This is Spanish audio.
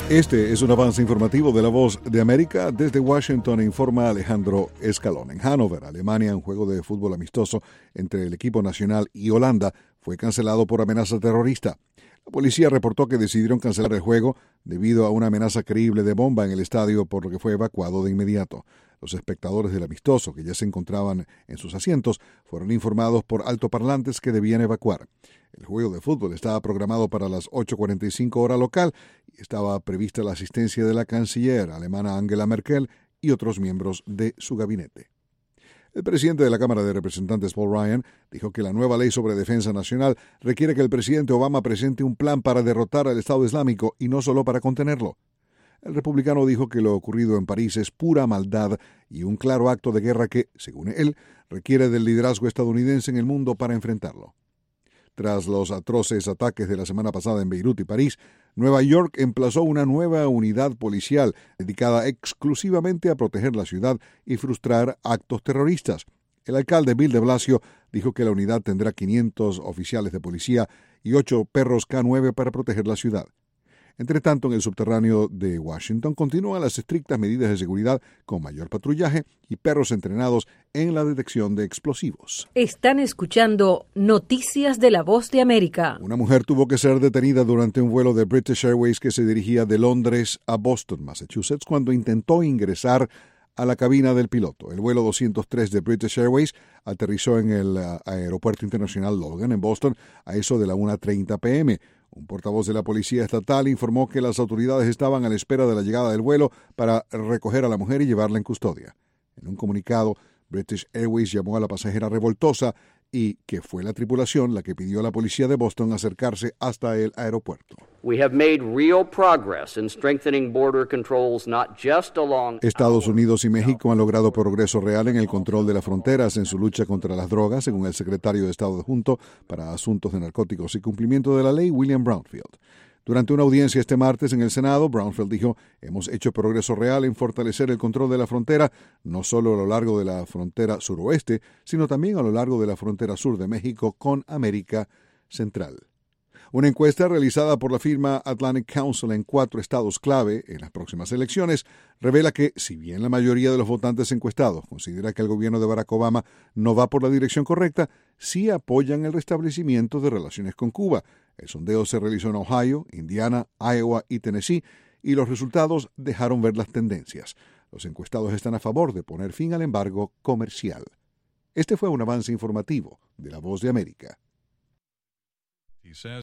Este es un avance informativo de La Voz de América. Desde Washington informa Alejandro Escalón. En Hannover, Alemania, un juego de fútbol amistoso entre el equipo nacional y Holanda fue cancelado por amenaza terrorista. La policía reportó que decidieron cancelar el juego debido a una amenaza creíble de bomba en el estadio, por lo que fue evacuado de inmediato. Los espectadores del amistoso, que ya se encontraban en sus asientos, fueron informados por altoparlantes que debían evacuar. El juego de fútbol estaba programado para las 8:45 hora local y estaba prevista la asistencia de la canciller alemana Angela Merkel y otros miembros de su gabinete. El presidente de la Cámara de Representantes, Paul Ryan, dijo que la nueva ley sobre defensa nacional requiere que el presidente Obama presente un plan para derrotar al Estado Islámico y no solo para contenerlo. El republicano dijo que lo ocurrido en París es pura maldad y un claro acto de guerra que, según él, requiere del liderazgo estadounidense en el mundo para enfrentarlo. Tras los atroces ataques de la semana pasada en Beirut y París, Nueva York emplazó una nueva unidad policial dedicada exclusivamente a proteger la ciudad y frustrar actos terroristas. El alcalde Bill de Blasio dijo que la unidad tendrá 500 oficiales de policía y 8 perros K9 para proteger la ciudad. Entre tanto, en el subterráneo de Washington continúan las estrictas medidas de seguridad con mayor patrullaje y perros entrenados en la detección de explosivos. Están escuchando Noticias de La Voz de América. Una mujer tuvo que ser detenida durante un vuelo de British Airways que se dirigía de Londres a Boston, Massachusetts, cuando intentó ingresar a la cabina del piloto. El vuelo 203 de British Airways aterrizó en el Aeropuerto Internacional Logan, en Boston, a eso de la 1:30 p.m., Un portavoz de la Policía Estatal informó que las autoridades estaban a la espera de la llegada del vuelo para recoger a la mujer y llevarla en custodia. En un comunicado, British Airways llamó a la pasajera revoltosa y que fue la tripulación la que pidió a la policía de Boston acercarse hasta el aeropuerto. Estados Unidos y México han logrado progreso real en el control de las fronteras en su lucha contra las drogas, según el secretario de Estado adjunto para Asuntos de Narcóticos y Cumplimiento de la Ley, William Brownfield. Durante una audiencia este martes en el Senado, Brownfield dijo: hemos hecho progreso real en fortalecer el control de la frontera, no solo a lo largo de la frontera suroeste, sino también a lo largo de la frontera sur de México con América Central. Una encuesta realizada por la firma Atlantic Council en 4 estados clave en las próximas elecciones revela que, si bien la mayoría de los votantes encuestados considera que el gobierno de Barack Obama no va por la dirección correcta, sí apoyan el restablecimiento de relaciones con Cuba. El sondeo se realizó en Ohio, Indiana, Iowa y Tennessee, y los resultados dejaron ver las tendencias. Los encuestados están a favor de poner fin al embargo comercial. Este fue un avance informativo de La Voz de América.